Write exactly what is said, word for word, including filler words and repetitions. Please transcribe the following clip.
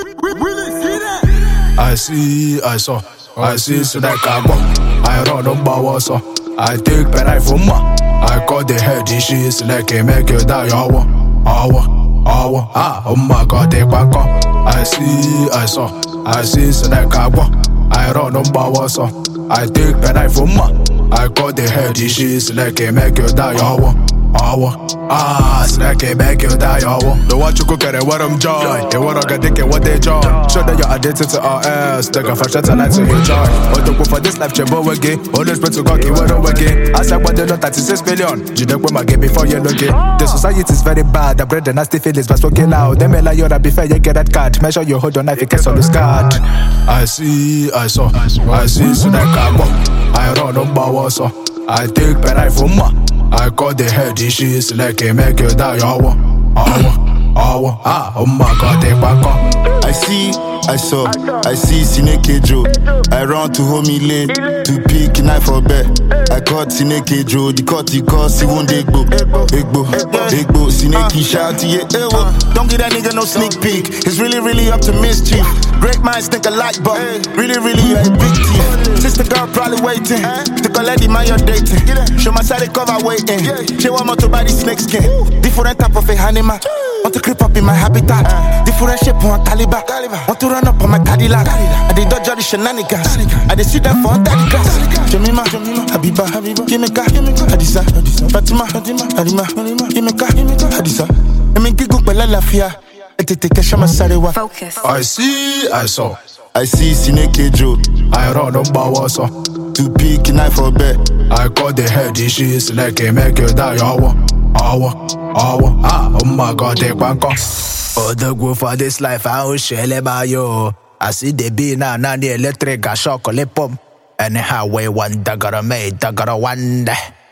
I see, I saw, I see, so that I walk. I run on power, so I take penai for ma. I call the head, she like a make you die. Awa, awa, awa, ah, oh my god, they back up. I see, I saw, I see, so that I walk. I run on power, so I take penai for ma. I call the head, she like a make you die. Awa, awa. Ah, snack it, make you die, oh. The watch you cook at it, what I'm joy. They want to get dick, what they joy. Show that you're addicted to R S. Take a fashion tonight to enjoy. What to go for this life, Chebo again. Always pray to God, you will again. I said, what they know, thirty-six million. You don't want my game before you look it. The society is very bad. The bread and nasty feelings, but spoken loud. Them like you're before you get that card. Make sure you hold your knife, it gets on the card. I see, I saw, I see, so that I walk. I run on power, so I take penai for ma. I call the head, she is like a make you die. Awa, awa, awa, ah, oh my god, they back up. I see, I saw, I see Sineke Joe. I run to homie lane to pick knife for bed. I caught Sineke Joe, the cut he cause he won't egbo, egbo, egbo. Sineke shout to you, ewo. Don't give that nigga no sneak peek. It's really, really up to mischief. Great minds think alike, but really, really you're a big thief. Sister girl probably waiting. The lady man you're dating. Show my side cover waiting. She want more to buy the snake skin. Different type of a animal. Want to creep up in my habitat. Different shape on caliber. Want to run up on my Cadillac. I did dodge all the shenanigans. I did see them for daddy grass. Jemima, Habiba, Kimeka, Hadisa, Fatima, Hadima, Kimeka, Hadisa. I mean, Gigo Bella Lafia. Focus. I see, I saw. I see Sineke Joe. I run on power, so to pick knife for bed. I call the head, she is like a make you die. Awa, awa, awa, ah, oh my god, they back up. Oh, the go for this life, I will share by you. I see the beat now, now the electric, I shock, lip pump. Anyhow, way one, dagger made, dagger one.